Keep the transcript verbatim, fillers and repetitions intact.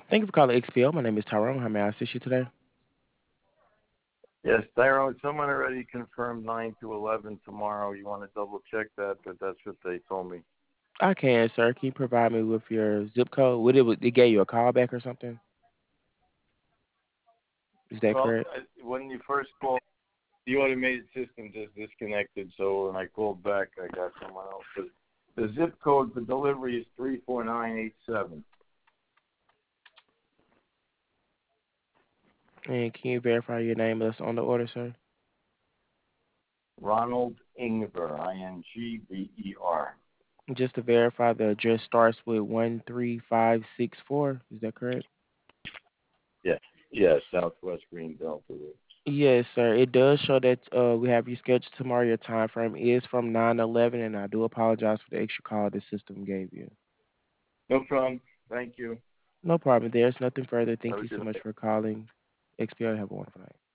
Thank you for calling X P L. My name is Tyrone. How may I assist you today? Yes, Tyrone, someone already confirmed nine to eleven tomorrow. You want to double check that, but that's what they told me. I can, sir. Can you provide me with your zip code? Would it, it gave you a call back or something? Is that Well, correct? I- when you first called, the automated system just disconnected, so when I called back, I got someone else. But the zip code for delivery is three four nine eight seven. And can you verify your name that's on the order, sir? Ronald Ingber, I N G B E R. Just to verify, the address starts with one three five six four. Is that correct? Yes, yes, Southwest Green Delta Route. Yes, sir. It does show that uh, we have you scheduled tomorrow. Your time frame is from nine to eleven, and I do apologize for the extra call the system gave you. No problem. Thank you. No problem. There's nothing further. Have Thank a you so good much day. for calling. X P L, have a wonderful night.